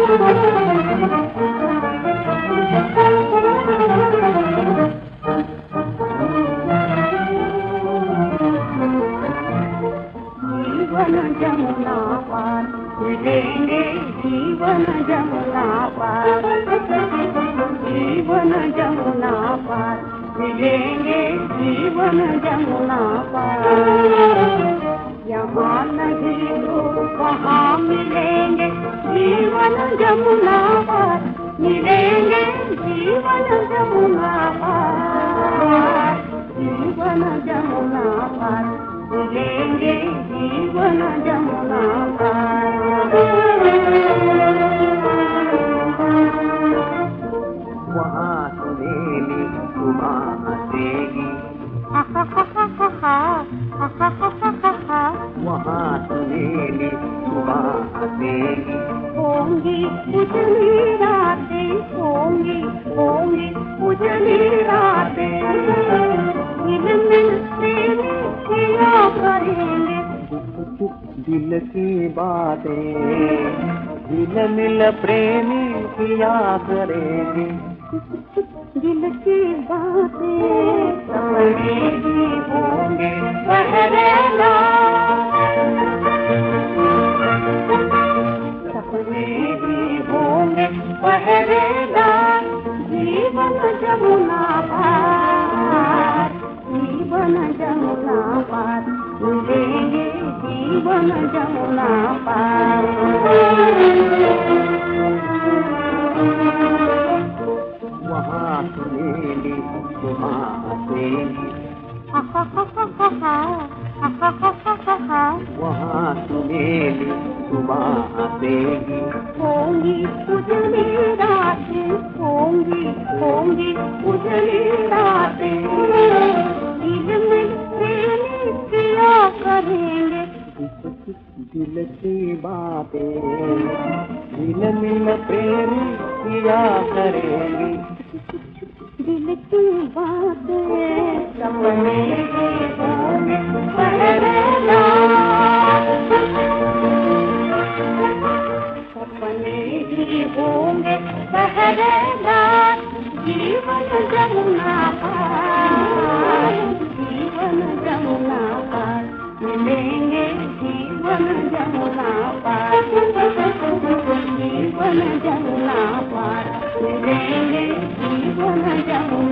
जीवन जमुना पार मिलेंगे, जीवन जमुना पार, जीवन जमुना पार मिलेंगे, जीवन जमुना पार। यहाँ नहीं तो वहाँ मिलेंगे, जीवन जमुना पार मिलेंगे, जीवन जमुना पार, जीवन जमुना पार मिलेंगे, जीवन जमुना पार। वहाँ सुनेली सुबह हंसेगी, वहाँ सुनेली सुबह हंसेगी। होंगी उजली रातें, होंगी होंगी उजली रातें, मिल मिल प्रेम किया करेंगे, दिल की बातें दिल मिल प्रेमी किया करेंगे। दिल की बातें सपने भी होंगे पहरेला, सपने भी होंगे पहरेला। जीवन जमुना पार, जीवन जमुना पार मिलेंगे, जीवन जमुना पार। वहाँ सुनेली सुबह हंसेगी, वहाँ सुनेली सुबह हंसेगी। होंगी उजली रातें, होंगी होंगी उजली रातें, दिल में प्रेम किया करेंगे, दिल की बातें दिल मिल प्रेम किया करेंगे। दिल की बातें सपने भी होंगे पहरेला, सपने भी होंगे पहरेला। जीवन जमुना पार, जीवन जमुना पार मिलेंगे, जीवन जमुना पार, जीवन जमुना पार मिलेंगे, जीवन जमुना